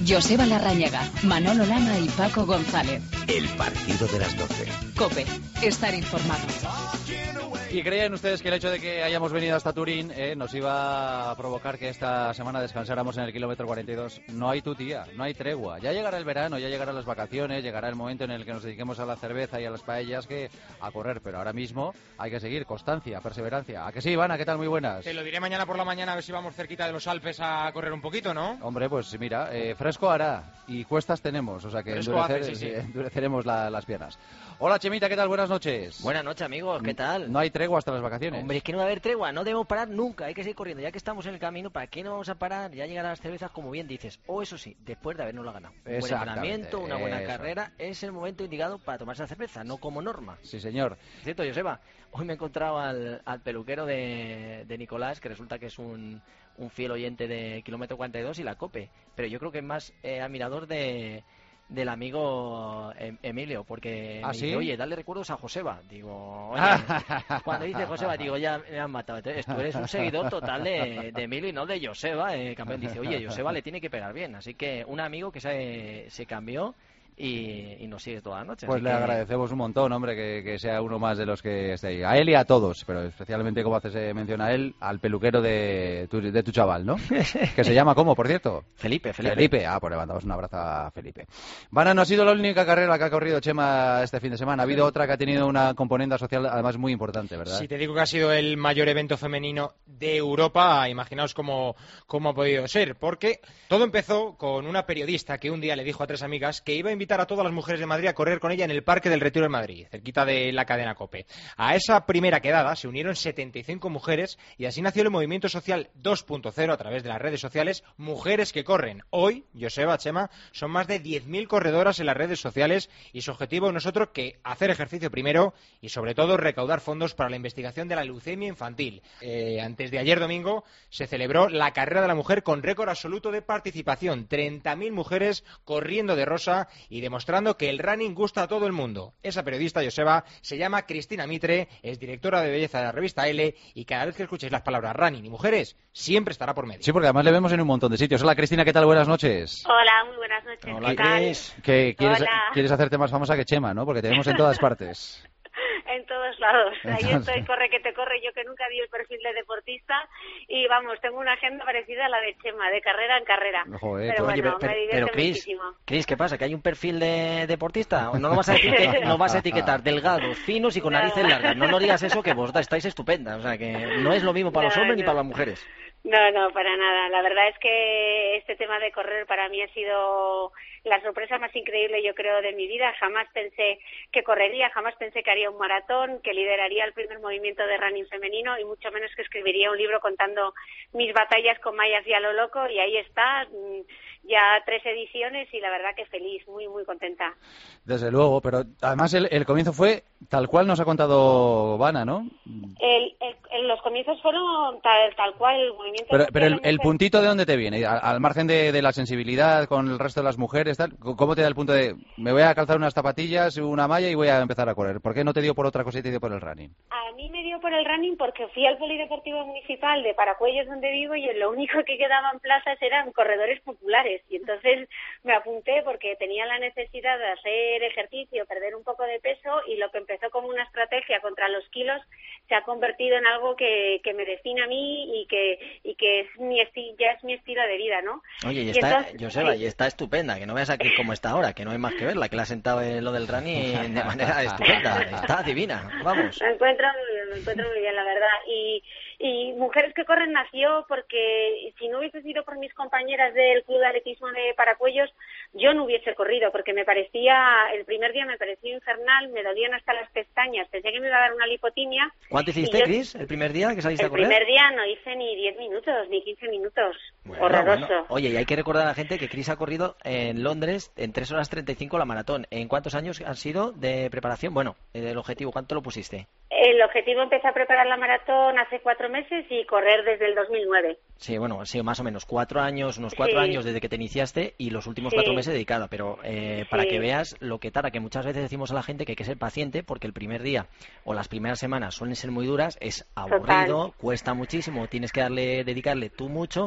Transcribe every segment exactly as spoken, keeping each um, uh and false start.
Joseba Larrañaga, Manolo Lama y Paco González. El partido de las doce. COPE. Estar informado. ¿Y creían ustedes que el hecho de que hayamos venido hasta Turín eh, nos iba a provocar que esta semana descansáramos en el kilómetro cuarenta y dos? No hay tutía, no hay tregua. Ya llegará el verano, ya llegarán las vacaciones, llegará el momento en el que nos dediquemos a la cerveza y a las paellas que a correr. Pero ahora mismo hay que seguir, constancia, perseverancia. ¿A que sí, Ivana? ¿Qué tal? Muy buenas. Te lo diré mañana por la mañana a ver si vamos cerquita de los Alpes a correr un poquito, ¿no? Hombre, pues mira, eh, fresco hará y cuestas tenemos, o sea que endurecer, hace, sí, sí. endureceremos la, las piernas. Hola, Chemita, ¿qué tal? Buenas noches. Buenas noches, amigos, ¿qué tal? No hay tregua hasta las vacaciones. Hombre, es que no va a haber tregua, no debemos parar nunca, hay que seguir corriendo. Ya que estamos en el camino, ¿para qué no vamos a parar? Ya llegarán las cervezas, como bien dices. O eso sí, después de habernosla ganado. Un buen entrenamiento, una buena eso. carrera, es el momento indicado para tomarse la cerveza, no como norma. Sí, señor. ¿Cierto, Joseba? Hoy me he encontrado al, al peluquero de, de Nicolás, que resulta que es un, un fiel oyente de Kilómetro cuarenta y dos y la COPE. Pero yo creo que es más eh, admirador de... del amigo Emilio, porque ¿Ah, me sí? dice, oye, dale recuerdos a Joseba. Digo, oye, cuando dice Joseba, digo, ya me han matado. Entonces, tú eres un seguidor total de, de Emilio y no de Joseba. Eh, campeón dice, oye, Joseba le tiene que pegar bien. Así que un amigo que se, se cambió y, y nos sigue toda la noche. Pues así le que... agradecemos un montón, hombre, que, que sea uno más de los que esté ahí. A él y a todos, pero especialmente, como haces eh, mención a él, al peluquero de tu, de tu chaval, ¿no? Que se llama, ¿cómo, por cierto? Felipe, Felipe. Felipe, ah, pues le mandamos un abrazo a Felipe. Vana, no ha sido la única carrera que ha corrido Chema este fin de semana. Ha habido otra que ha tenido una componenda social, además, muy importante, ¿verdad? Si te digo que ha sido el mayor evento femenino de Europa, imaginaos cómo, cómo ha podido ser, porque todo empezó con una periodista que un día le dijo a tres amigas que iba a invitar a todas las mujeres de Madrid a correr con ella en el Parque del Retiro de Madrid, cerquita de la cadena COPE. A esa primera quedada se unieron setenta y cinco mujeres y así nació el movimiento social dos punto cero a través de las redes sociales Mujeres que Corren. Hoy, Joseba, Chema, son más de diez mil corredoras en las redes sociales y su objetivo no es otro que hacer ejercicio primero y sobre todo recaudar fondos para la investigación de la leucemia infantil. Eh, antes de ayer domingo se celebró la carrera de la mujer con récord absoluto de participación. treinta mil mujeres corriendo de rosa y demostrando que el running gusta a todo el mundo. Esa periodista, Joseba, se llama Cristina Mitre, es directora de belleza de la revista Elle y cada vez que escuchéis las palabras running y mujeres, siempre estará por medio. Sí, porque además le vemos en un montón de sitios. Hola, Cristina, ¿qué tal? Buenas noches. Hola, muy buenas noches. Hola, ¿qué tal? ¿Qué, quieres, Hola. ¿Quieres hacerte más famosa que Chema, no? Porque te vemos en todas partes. En todos lados. Ahí estoy, corre que te corre. Yo que nunca di el perfil de deportista y vamos, tengo una agenda parecida a la de Chema, de carrera en carrera. Joder, pero oye, bueno, pero, me divierte pero Cris, muchísimo. Cris, ¿qué pasa? ¿Que hay un perfil de deportista? No lo vas a etiquetar, no vas a etiquetar delgados, finos y con No. narices largas. No nos digas eso, que vos estáis estupendas. O sea, que no es lo mismo para No, los hombres no. ni para las mujeres. No, no, para nada. La verdad es que este tema de correr para mí ha sido la sorpresa más increíble, yo creo, de mi vida. Jamás pensé que correría, jamás pensé que haría un maratón, que lideraría el primer movimiento de running femenino y mucho menos que escribiría un libro contando mis batallas con mallas y a lo loco. Y ahí está, ya tres ediciones y la verdad que feliz, muy, muy contenta. Desde luego, pero además el, el comienzo fue tal cual nos ha contado Vana, ¿no? El, el, el- los comienzos fueron tal, tal cual, el movimiento... Pero, social pero el, en el mujer- puntito, ¿de dónde te viene? Al, al margen de, de la sensibilidad con el resto de las mujeres, tal, ¿cómo te da el punto de me voy a calzar unas zapatillas, una malla y voy a empezar a correr? ¿Por qué no te dio por otra cosa y te dio por el running? A mí me dio por el running porque fui al polideportivo municipal de Paracuellos donde vivo y lo único que quedaban plazas eran corredores populares y entonces me apunté porque tenía la necesidad de hacer ejercicio, perder un poco de peso y lo que empezó como una estrategia contra los kilos se ha convertido en algo que, que me define a mí y que y que es mi esti- ya es mi estilo de vida, ¿no? Oye, y, Y está, entonces- Joseba, y está estupenda, que no veas aquí como está ahora, que no hay más que verla, que la ha sentado en lo del running de manera estupenda, está divina, vamos. Me encuentro muy bien, me encuentro muy bien, la verdad. Y, y Mujeres que Corren nació porque si no hubiese sido por mis compañeras del Club de Atletismo de Paracuellos, yo no hubiese corrido, porque me parecía, el primer día me pareció infernal, me dolían hasta las pestañas, pensé que me iba a dar una lipotimia. ¿Cuánto hiciste, y yo- Cris, el primer día que saliste El a correr? primer día no hice ni diez minutos, ni quince minutos. Bueno, Horroroso. bueno. Oye, y hay que recordar a la gente que Cris ha corrido en Londres en tres horas treinta y cinco la maratón. ¿En cuántos años han sido de preparación? Bueno, el objetivo, ¿cuánto lo pusiste? El objetivo empecé a preparar la maratón hace cuatro meses y correr desde el dos mil nueve. Sí, bueno, sí, más o menos cuatro años, unos cuatro Sí. años desde que te iniciaste y los últimos Sí. cuatro meses dedicada. Pero eh, para Sí. que veas lo que tarda, que muchas veces decimos a la gente que hay que ser paciente porque el primer día o las primeras semanas suelen ser muy duras, es aburrido, Total. cuesta muchísimo, tienes que darle, dedicarle tú mucho.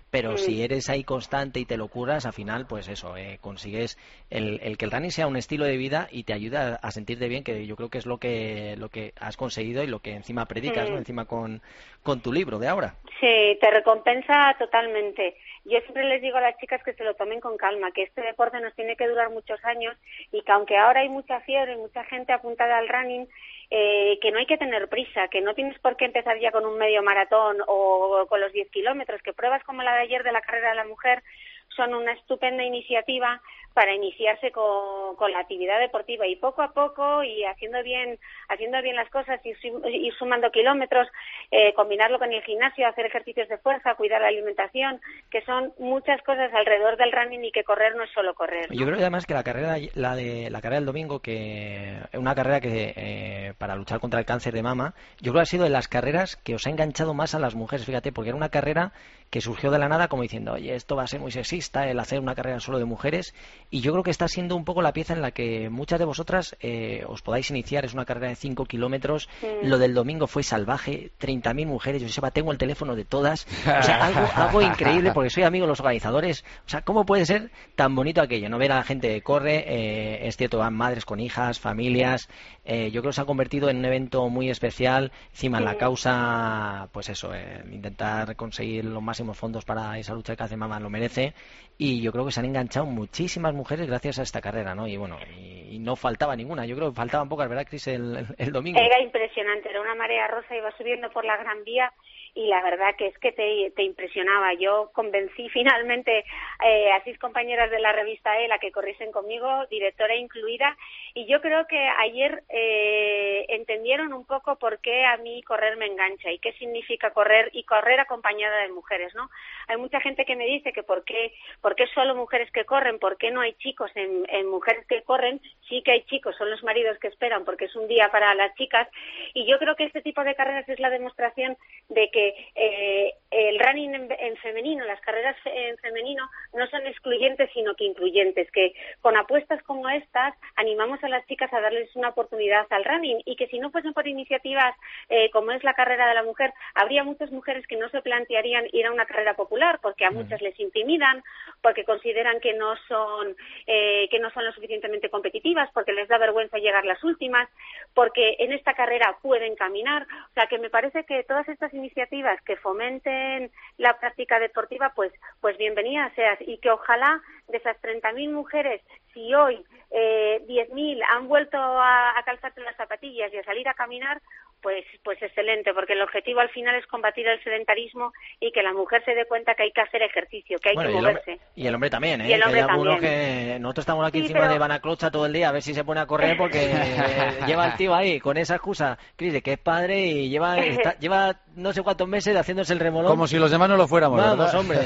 pero Mm. si eres ahí constante y te lo curas, al final, pues eso, eh, consigues el, el que el running sea un estilo de vida y te ayuda a, a sentirte bien, que yo creo que es lo que lo que has conseguido y lo que encima predicas, Mm. ¿no? Encima con, con tu libro de ahora. Sí, te recompensa totalmente. Yo siempre les digo a las chicas que se lo tomen con calma, que este deporte nos tiene que durar muchos años y que aunque ahora hay mucha fiebre y mucha gente apuntada al running, eh, que no hay que tener prisa, que no tienes por qué empezar ya con un medio maratón o con los diez kilómetros, que pruebas como la de ayer de la carrera de la mujer son una estupenda iniciativa para iniciarse con, con la actividad deportiva y poco a poco y haciendo bien haciendo bien las cosas, ir, ir sumando kilómetros, eh, combinarlo con el gimnasio, hacer ejercicios de fuerza, cuidar la alimentación, que son muchas cosas alrededor del running y que correr no es solo correr, ¿no? Yo creo que además que la carrera la de la carrera del domingo, que es una carrera que eh, para luchar contra el cáncer de mama, yo creo que ha sido de las carreras que os ha enganchado más a las mujeres, fíjate, porque era una carrera que surgió de la nada como diciendo, oye, esto va a ser muy sexista el hacer una carrera solo de mujeres, y yo creo que está siendo un poco la pieza en la que muchas de vosotras eh, os podáis iniciar. Es una carrera de cinco kilómetros, Sí. lo del domingo fue salvaje, treinta mil mujeres, yo sepa, tengo el teléfono de todas, o sea, algo, algo increíble, porque soy amigo de los organizadores, o sea, ¿cómo puede ser tan bonito aquello? No ver a la gente que corre, eh, es cierto, van madres con hijas, familias, eh, yo creo que se ha convertido en un evento muy especial, encima en la Sí. causa, pues eso, eh, intentar conseguir los máximos fondos para esa lucha de cáncer de mama lo merece, y yo creo que se han enganchado muchísimas mujeres gracias a esta carrera, ¿no? Y bueno, y, y no faltaba ninguna, yo creo que faltaban pocas, ¿verdad, Cris, el, el, el domingo? Era impresionante, era una marea rosa, iba subiendo por la Gran Vía y la verdad que es que te, te impresionaba. Yo convencí finalmente eh, a seis compañeras de la revista E, la que corriesen conmigo, directora incluida, y yo creo que ayer eh, entendieron un poco por qué a mí correr me engancha y qué significa correr y correr acompañada de mujeres, ¿no? Hay mucha gente que me dice que por qué, por qué solo mujeres que corren, por qué no hay chicos en, en mujeres que corren. Sí que hay chicos, son los maridos que esperan porque es un día para las chicas, y yo creo que este tipo de carreras es la demostración de que eh, el running en, en femenino, las carreras en femenino no son excluyentes sino que incluyentes, que con apuestas como estas animamos a las chicas a darles una oportunidad al running, y que si no fuesen por iniciativas eh, como es la carrera de la mujer, habría muchas mujeres que no se plantearían ir a una carrera popular porque a muchas les intimidan, porque consideran que no son eh, que no son lo suficientemente competitivas, porque les da vergüenza llegar las últimas, porque en esta carrera pueden caminar. O sea, que me parece que todas estas iniciativas que fomenten la práctica deportiva, pues pues bienvenidas seas, y que ojalá de esas treinta mil mujeres, si hoy eh, diez mil han vuelto a, a calzarse las zapatillas y a salir a caminar, pues pues excelente, porque el objetivo al final es combatir el sedentarismo y que la mujer se dé cuenta que hay que hacer ejercicio, que hay Bueno, que y el moverse. hombre, y el hombre también, ¿eh? Y el hombre que hay algunos también. que nosotros estamos aquí Sí, encima pero- de Vanaclocha todo el día a ver si se pone a correr porque eh, lleva el tío ahí con esa excusa, Cris, de que es padre y lleva está- lleva no sé cuántos meses haciéndose el remolón. Como si los demás no lo fuéramos, Vamos, ¿verdad? hombre.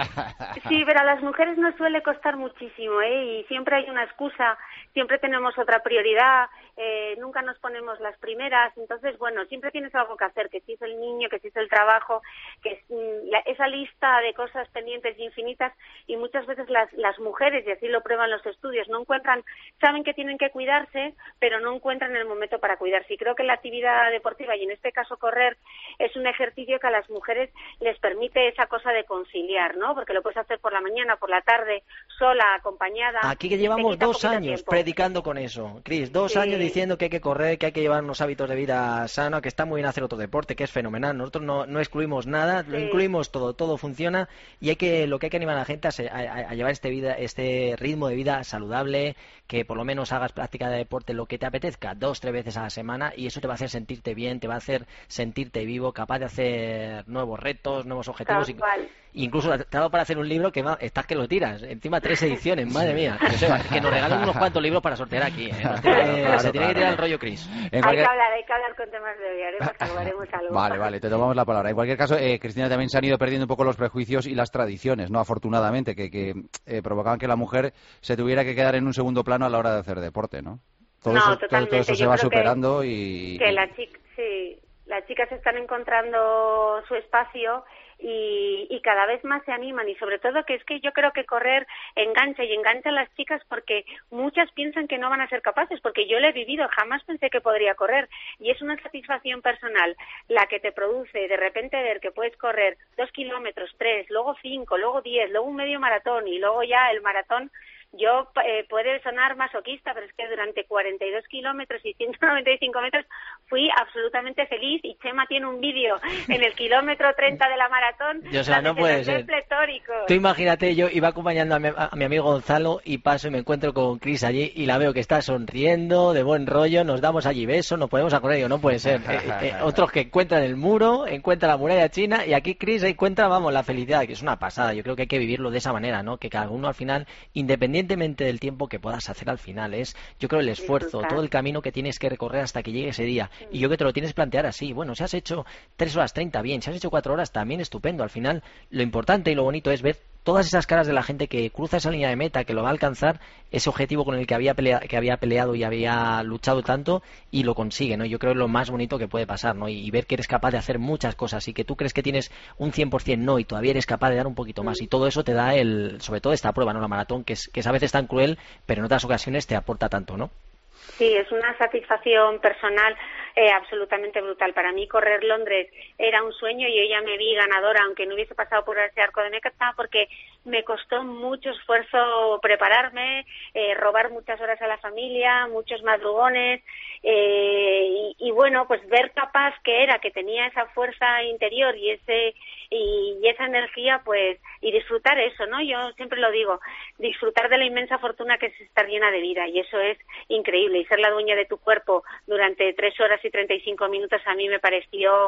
Sí, pero a las mujeres nos suele costar muchísimo, ¿eh? Y siempre hay una excusa, siempre tenemos otra prioridad, eh, nunca nos ponemos las primeras, entonces, bueno, siempre tienes algo que hacer, que si es el niño, que si es el trabajo, que es, mm, la- esa lista de cosas pendientes y infinitas, y muchas veces las, las mujeres, y así lo prueban los estudios, no encuentran, saben que tienen que cuidarse, pero no encuentran el momento para cuidarse. Y creo que la actividad deportiva, y en este caso correr, es un ejercicio que a las mujeres les permite esa cosa de conciliar, ¿no? Porque lo puedes hacer por la mañana, por la tarde, sola, acompañada. Aquí que y te llevamos quita dos poquito años tiempo. predicando con eso, Cris, dos Sí. años diciendo que hay que correr, que hay que llevar unos hábitos de vida sanos, que está muy bien hacer otro deporte, que es fenomenal. Nosotros no, no excluimos nada, lo Sí. incluimos todo, todo funciona, y hay que lo que hay que animar a la gente a, se- a- a- a llevar este vida, este ritmo de vida saludable, que por lo menos hagas práctica de deporte lo que te apetezca, dos, tres veces a la semana, y eso te va a hacer sentirte bien, te va a hacer sentirte vivo, capaz de hacer nuevos retos, nuevos objetivos. Tal cual. Incluso te ha dado para hacer un libro que va, estás que lo tiras. Encima tres ediciones, madre mía. Joseba, que nos regalan unos cuantos libros para sortear aquí. ¿eh? Nos tiene que- Claro, se tiene claro. que tirar el rollo, Cris. En Hay cualquier- que hablar, hay que hablar con temas de hoy, haremos algo, haremos algo. Vale, vale, te tomamos la palabra. En cualquier caso, eh, Cristina, también se han ido perdiendo un poco los prejuicios y las tradiciones, ¿no? Afortunadamente, que, que eh, provocaban que la mujer se tuviera que quedar en un segundo plano a la hora de hacer deporte, ¿no? Todo, No, eso, todo, totalmente. todo eso se Yo va creo que- superando y... Que las chicas, sí, las chicas están encontrando su espacio y, y cada vez más se animan, y sobre todo que es que yo creo que correr engancha y engancha a las chicas, porque muchas piensan que no van a ser capaces, porque yo lo he vivido, jamás pensé que podría correr, y es una satisfacción personal la que te produce de repente ver que puedes correr dos kilómetros, tres, luego cinco, luego diez, luego un medio maratón y luego ya el maratón. Yo, eh, puede sonar masoquista, pero es que durante cuarenta y dos kilómetros y ciento noventa y cinco metros fui absolutamente feliz, y Chema tiene un vídeo en el kilómetro treinta de la maratón. Yo, o sea, no puede ser. Tú imagínate, yo iba acompañando a mi, a mi amigo Gonzalo y paso y me encuentro con Cris allí y la veo que está sonriendo, de buen rollo, nos damos allí besos, nos ponemos a correr, yo no puede ser. eh, eh, otros que encuentran el muro, encuentran la muralla china, y aquí Cris encuentra, vamos, la felicidad, que es una pasada. Yo creo que hay que vivirlo de esa manera, ¿no? Que cada uno al final, independientemente del tiempo que puedas hacer al final, es, yo creo, el esfuerzo, todo el camino que tienes que recorrer hasta que llegue ese día. Y yo creo que te lo tienes que plantear así. Bueno, si has hecho tres horas treinta, bien, si has hecho cuatro horas, también estupendo. Al final, lo importante y lo bonito es ver todas esas caras de la gente que cruza esa línea de meta, que lo va a alcanzar, ese objetivo con el que había peleado, que había peleado y había luchado tanto, y lo consigue, ¿no? Yo creo que es lo más bonito que puede pasar, ¿no? Y, y ver que eres capaz de hacer muchas cosas, y que tú crees que tienes un cien por ciento no, y todavía eres capaz de dar un poquito más, y todo eso te da el, sobre todo esta prueba, ¿no? La maratón, que es, que es a veces tan cruel, pero en otras ocasiones te aporta tanto, ¿no? Sí, es una satisfacción personal eh, absolutamente brutal. Para mí correr Londres era un sueño, y yo ya me vi ganadora, aunque no hubiese pasado por ese arco de meta, porque me costó mucho esfuerzo prepararme, eh, robar muchas horas a la familia, muchos madrugones, eh, y, y bueno, pues ver capaz que era, que tenía esa fuerza interior y ese y, y esa energía, pues, y disfrutar eso, ¿no? Yo siempre lo digo, disfrutar de la inmensa fortuna que es estar llena de vida, y eso es increíble, y ser la dueña de tu cuerpo durante tres horas y treinta y cinco minutos a mí me pareció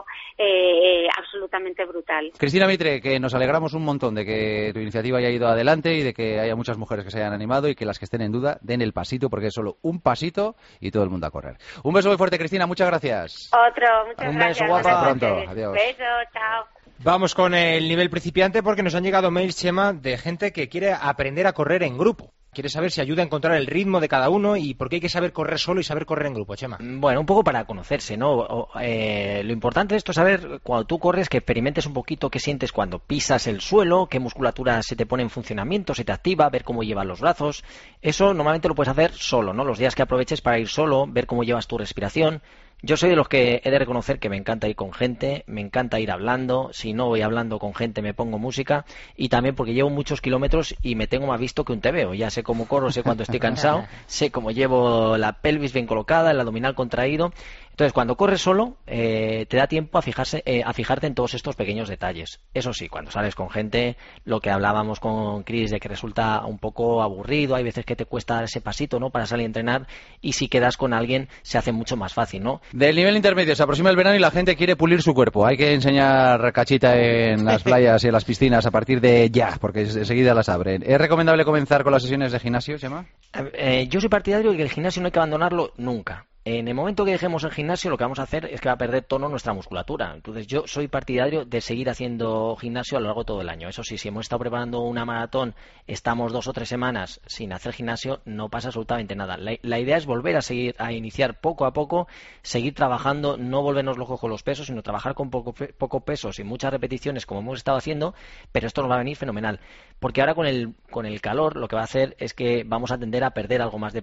eh, absolutamente brutal. Cristina Mitre, que nos alegramos un montón de que tu iniciativa haya ido adelante y de que haya muchas mujeres que se hayan animado, y que las que estén en duda den el pasito, porque es solo un pasito y todo el mundo a correr. Un beso muy fuerte, Cristina, muchas gracias. Otro, muchas un gracias. beso, guapa. Hasta pronto, adiós. Beso, chao. Vamos con el nivel principiante, porque nos han llegado mails, Chema, de gente que quiere aprender a correr en grupo. Quiere saber si ayuda a encontrar el ritmo de cada uno, y por qué hay que saber correr solo y saber correr en grupo, Chema. Bueno, un poco para conocerse, ¿no? O, eh, lo importante de esto es saber, cuando tú corres, que experimentes un poquito qué sientes cuando pisas el suelo, qué musculatura se te pone en funcionamiento, se te activa, ver cómo llevas los brazos. Eso normalmente lo puedes hacer solo, ¿no? Los días que aproveches para ir solo, ver cómo llevas tu respiración. Yo soy de los que he de reconocer que me encanta ir con gente, me encanta ir hablando. Si no voy hablando con gente, me pongo música, y también porque llevo muchos kilómetros y me tengo más visto que un tebeo. Ya sé cómo corro, sé cuando estoy cansado, sé cómo llevo la pelvis bien colocada, el abdominal contraído. Entonces, cuando corres solo, eh, te da tiempo a fijarse, eh, a fijarte en todos estos pequeños detalles. Eso sí, cuando sales con gente, lo que hablábamos con Cris, de que resulta un poco aburrido, hay veces que te cuesta dar ese pasito, ¿no?, para salir a entrenar, y si quedas con alguien se hace mucho más fácil, ¿no? Del nivel intermedio se aproxima el verano y la gente quiere pulir su cuerpo. Hay que enseñar cachita en las playas y en las piscinas a partir de ya, porque enseguida las abren. ¿Es recomendable comenzar con las sesiones de gimnasio, Chema? Eh, yo soy partidario de que el gimnasio no hay que abandonarlo nunca. En el momento que dejemos el gimnasio, lo que vamos a hacer es que va a perder tono nuestra musculatura. Entonces, yo soy partidario de seguir haciendo gimnasio a lo largo de todo el año. Eso sí, si hemos estado preparando una maratón, estamos dos o tres semanas sin hacer gimnasio, no pasa absolutamente nada. La, la idea es volver a seguir, a iniciar poco a poco, seguir trabajando, no volvernos locos con los pesos, sino trabajar con poco, poco pesos y muchas repeticiones, como hemos estado haciendo, pero esto nos va a venir fenomenal. Porque ahora con el, con el calor, lo que va a hacer es que vamos a tender a perder algo más de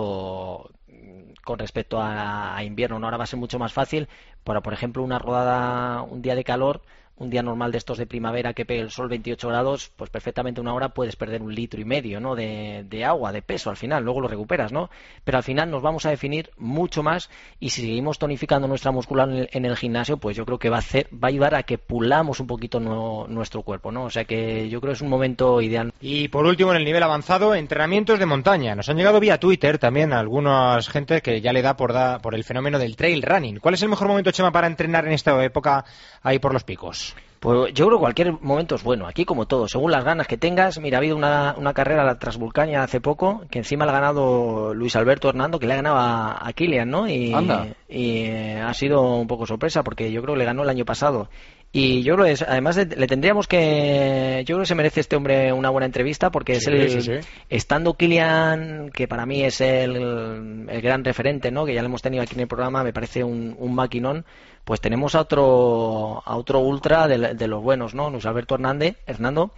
peso con respecto a, a invierno, ¿no? Ahora va a ser mucho más fácil para, por ejemplo, una rodada, un día de calor, un día normal de estos de primavera que pegue el sol veintiocho grados, pues perfectamente una hora puedes perder un litro y medio, ¿no?, de, de agua, de peso al final, luego lo recuperas, ¿no? Pero al final nos vamos a definir mucho más, y si seguimos tonificando nuestra musculatura en el, en el gimnasio, pues yo creo que va a hacer, va a ayudar a que pulamos un poquito no, nuestro cuerpo, ¿no? O sea que yo creo que es un momento ideal. Y por último, en el nivel avanzado, entrenamientos de montaña. Nos han llegado vía Twitter también algunas gente que ya le da por, da por el fenómeno del trail running. ¿Cuál es el mejor momento, Chema, para entrenar en esta época ahí por los picos? Pues yo creo que cualquier momento es bueno, aquí como todo, según las ganas que tengas. Mira, ha habido una, una carrera, la Transvulcania, hace poco, que encima la ha ganado Luis Alberto Hernando, que le ha ganado a, a Kilian, ¿no? Y, Anda. y eh, ha sido un poco sorpresa, porque yo creo que le ganó el año pasado. Y yo creo que es, además de, le tendríamos que, yo creo que se merece este hombre una buena entrevista, porque es sí, el, sí, sí. estando Kilian, que para mí es el, el gran referente, ¿no?, que ya lo hemos tenido aquí en el programa, me parece un, un maquinón. pues tenemos a otro a otro ultra de, de los buenos, ¿no? Luis Alberto Hernández, Hernando.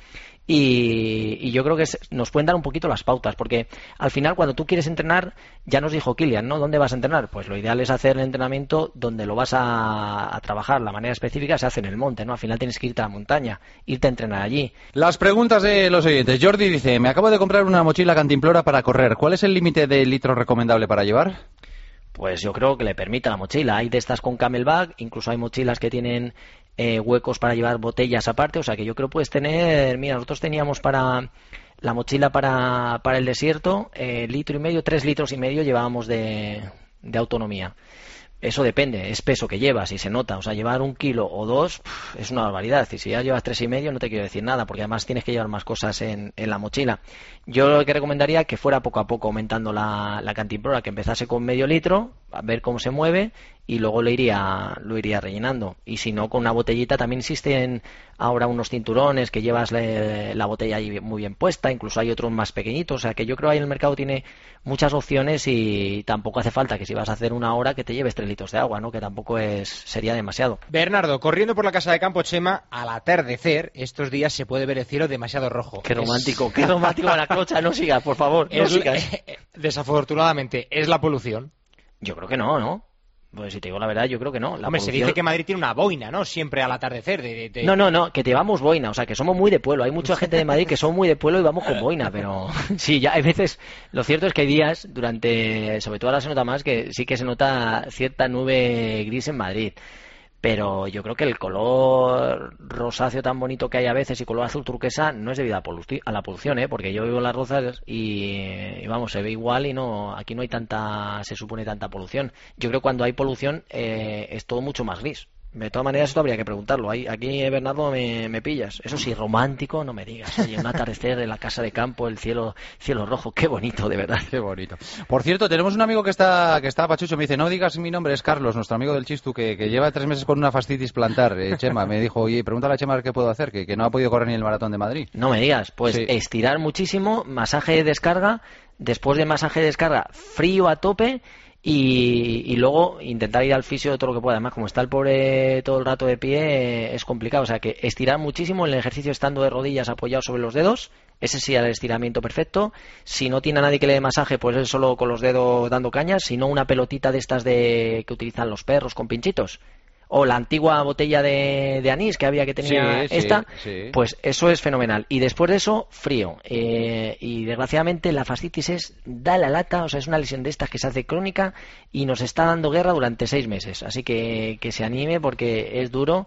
Y, y yo creo que es, nos pueden dar un poquito las pautas, porque al final cuando tú quieres entrenar, ya nos dijo Kilian, ¿no? ¿Dónde vas a entrenar? Pues lo ideal es hacer el entrenamiento donde lo vas a, a trabajar. La manera específica se hace en el monte, ¿no? Al final tienes que irte a la montaña, irte a entrenar allí. Las preguntas de los oyentes. Jordi dice, me acabo de comprar una mochila cantimplora para correr. ¿Cuál es el límite de litros recomendable para llevar? Pues yo creo que le permite la mochila. Hay de estas con camelback, incluso hay mochilas que tienen eh, huecos para llevar botellas aparte, o sea que yo creo que puedes tener, mira, nosotros teníamos para la mochila para, para el desierto, eh, litro y medio, tres litros y medio llevábamos de, de autonomía. Eso depende, es peso que llevas y se nota, o sea, llevar un kilo o dos pff, es una barbaridad, y si ya llevas tres y medio no te quiero decir nada, porque además tienes que llevar más cosas en, en la mochila. Yo lo que recomendaría que fuera poco a poco aumentando la, la cantimplora, que empezase con medio litro, a ver cómo se mueve, y luego lo iría, lo iría rellenando. Y si no, con una botellita, también existen ahora unos cinturones que llevas la, la botella ahí muy bien puesta, incluso hay otros más pequeñitos, o sea que yo creo que ahí el mercado tiene muchas opciones y tampoco hace falta que si vas a hacer una hora que te lleves tres litros de agua, ¿no? Que tampoco es sería demasiado. Bernardo, corriendo por la casa de campo, Chema, al atardecer, estos días se puede ver el cielo demasiado rojo. Qué es... romántico, qué romántico la clocha, no sigas, por favor, no es... sigas. Desafortunadamente, ¿es la polución? Yo creo que no, ¿no? Pues si te digo la verdad, yo creo que no. La Hombre, polución... se dice que Madrid tiene una boina, ¿no? Siempre al atardecer. De, de, de... No, no, no, que te vamos boina, o sea, que somos muy de pueblo. Hay mucha gente de Madrid que son muy de pueblo y vamos con boina, pero sí, ya hay veces... Lo cierto es que hay días, durante... Sobre todo ahora se nota más, que sí que se nota cierta nube gris en Madrid. Pero yo creo que el color rosáceo tan bonito que hay a veces y color azul turquesa no es debido a, polu- a la polución, ¿eh? Porque yo vivo en Las Rozas y, y vamos, se ve igual y no aquí no hay tanta, se supone tanta polución. Yo creo que cuando hay polución eh, es todo mucho más gris. De todas maneras, esto habría que preguntarlo. Ahí, aquí, Bernardo, me, me pillas. Eso sí, romántico, no me digas. Oye, un atardecer en la casa de campo, el cielo cielo rojo. Qué bonito, de verdad. Qué bonito. Por cierto, tenemos un amigo que está que está pachucho. Me dice, no digas mi nombre, es Carlos, nuestro amigo del Chistu, que, que lleva tres meses con una fascitis plantar. Eh, Chema, me dijo, oye, pregúntale a Chema a ver qué puedo hacer, que, que no ha podido correr ni el maratón de Madrid. No me digas. Pues sí. Estirar muchísimo, masaje de descarga. Después de masaje de descarga, frío a tope. Y, y luego intentar ir al fisio todo lo que pueda. Además, como está el pobre todo el rato de pie, eh, es complicado. O sea que estirar muchísimo, el ejercicio estando de rodillas apoyado sobre los dedos, ese sí el estiramiento perfecto. Si no tiene a nadie que le dé masaje, pues es solo con los dedos dando cañas. Si no, una pelotita de estas de que utilizan los perros con pinchitos. O la antigua botella de, de anís que había que tenía sí, esta, sí, sí. Pues eso es fenomenal. Y después de eso, frío. Eh, y desgraciadamente la fascitis es, da la lata, o sea, es una lesión de estas que se hace crónica y nos está dando guerra durante seis meses. Así que que se anime porque es duro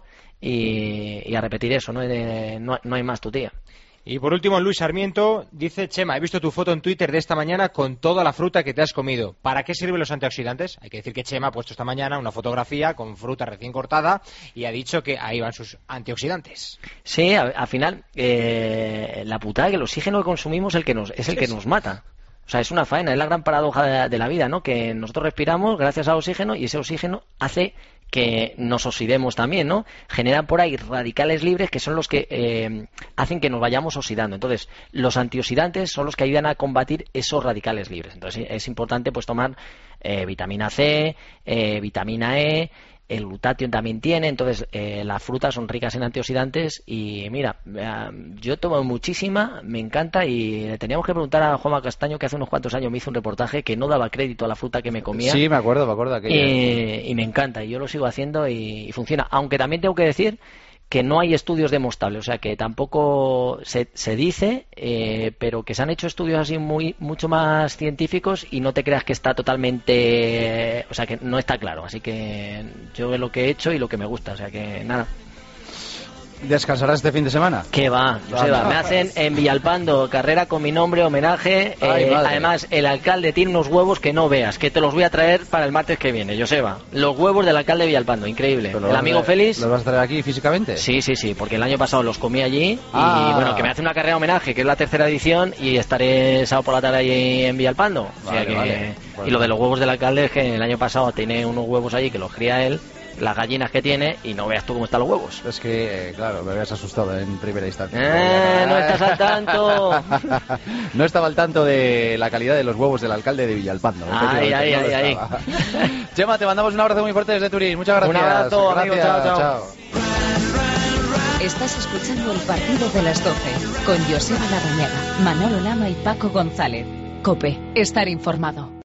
y, y a repetir eso, ¿no? Eh, no, no hay más tu tía. Y por último, Luis Sarmiento dice, Chema, he visto tu foto en Twitter de esta mañana con toda la fruta que te has comido. ¿Para qué sirven los antioxidantes? Hay que decir que Chema ha puesto esta mañana una fotografía con fruta recién cortada y ha dicho que ahí van sus antioxidantes. Sí, al final, eh, la putada que el oxígeno que consumimos el que nos, es el que nos mata. O sea, es una faena, es la gran paradoja de, de la vida, ¿no? Que nosotros respiramos gracias al oxígeno y ese oxígeno hace que nos oxidemos también, ¿no? Generan por ahí radicales libres que son los que eh, hacen que nos vayamos oxidando. Entonces, los antioxidantes son los que ayudan a combatir esos radicales libres. Entonces, es importante pues tomar eh, vitamina C, eh, vitamina E, el glutatión también tiene, entonces eh, las frutas son ricas en antioxidantes y mira, eh, yo tomo muchísima, me encanta y le teníamos que preguntar a Juanma Castaño que hace unos cuantos años me hizo un reportaje que no daba crédito a la fruta que me comía. Sí, me acuerdo, me acuerdo aquella. Eh, y me encanta y yo lo sigo haciendo y, y funciona, aunque también tengo que decir que no hay estudios demostrables, o sea que tampoco se, se dice, eh, pero que se han hecho estudios así muy mucho más científicos y no te creas que está totalmente, o sea que no está claro, así que yo veo lo que he hecho y lo que me gusta, o sea que nada. ¿Descansarás este fin de semana? ¿Qué va? Joseba, me hacen en Villalpando carrera con mi nombre, homenaje. Ay, eh, además, el alcalde tiene unos huevos que no veas, que te los voy a traer para el martes que viene, Joseba. Los huevos del alcalde de Villalpando, increíble. El amigo Félix. ¿Los vas a traer aquí físicamente? Sí, sí, sí, porque el año pasado los comí allí ah. y bueno, que me hace una carrera homenaje, que es la tercera edición y estaré sábado por la tarde allí en Villalpando. Vale, o sea que, vale. Bueno. Y lo de los huevos del alcalde es que el año pasado tiene unos huevos allí que los cría él. las gallinas que tiene y no veas tú cómo están los huevos. Es que, eh, claro, me habías asustado en primera instancia. Eh, no estás al tanto. No estaba al tanto de la calidad de los huevos del alcalde de Villalpando. Ay, ay, no ay, ay. Chema, te mandamos un abrazo muy fuerte desde Turín. Muchas gracias. Un abrazo, gracias. amigo. Chao, chao. Chao. Estás escuchando el partido de las doce con Joseba Larrañaga, Manolo Lama y Paco González. COPE, estar informado.